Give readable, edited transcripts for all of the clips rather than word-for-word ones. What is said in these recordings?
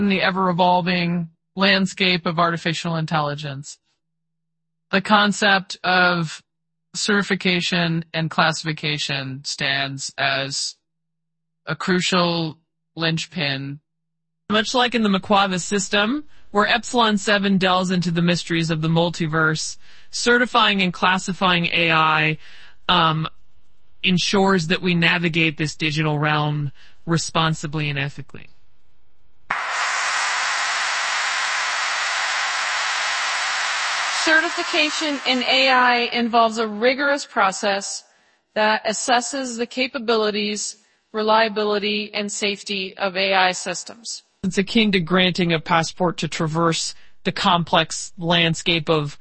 in the ever-evolving landscape of artificial intelligence. The concept of certification and classification stands as a crucial linchpin. Much like in the Maquava system, where Epsilon 7 delves into the mysteries of the multiverse, certifying and classifying AI ensures that we navigate this digital realm responsibly and ethically. Certification in AI involves a rigorous process that assesses the capabilities, reliability, and safety of AI systems. It's akin to granting a passport to traverse the complex landscape of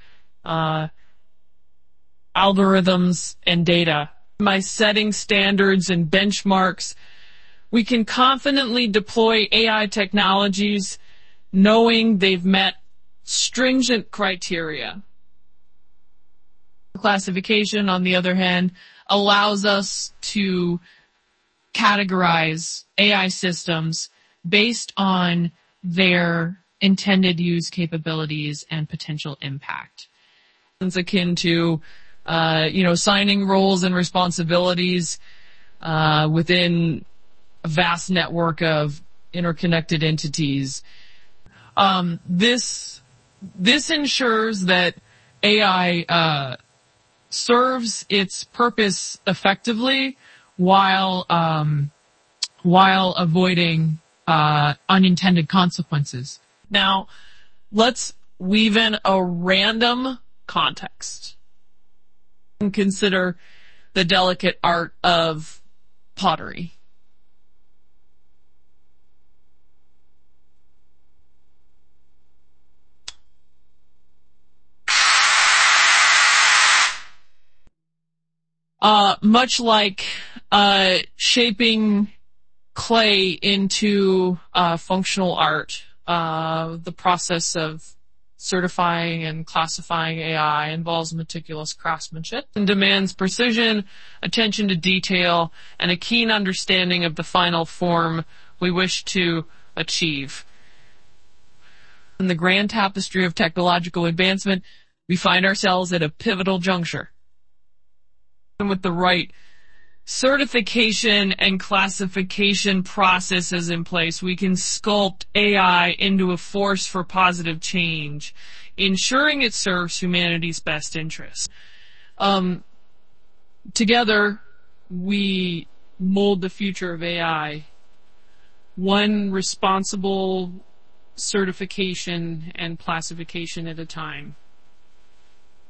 algorithms and data. By setting standards and benchmarks, we can confidently deploy AI technologies knowing they've met stringent criteria. Classification, on the other hand, allows us to categorize AI systems based on their intended use capabilities and potential impact. It's akin to, signing roles and responsibilities within a vast network of interconnected entities. This ensures that AI serves its purpose effectively while avoiding unintended consequences. Now, let's weave in a random context and consider the delicate art of pottery. Much like shaping clay into functional art, the process of certifying and classifying AI involves meticulous craftsmanship and demands precision, attention to detail, and a keen understanding of the final form we wish to achieve. In the grand tapestry of technological advancement, we find ourselves at a pivotal juncture. And with the right certification and classification processes in place, we can sculpt AI into a force for positive change, ensuring it serves humanity's best interests. Together, we mold the future of AI, one responsible certification and classification at a time.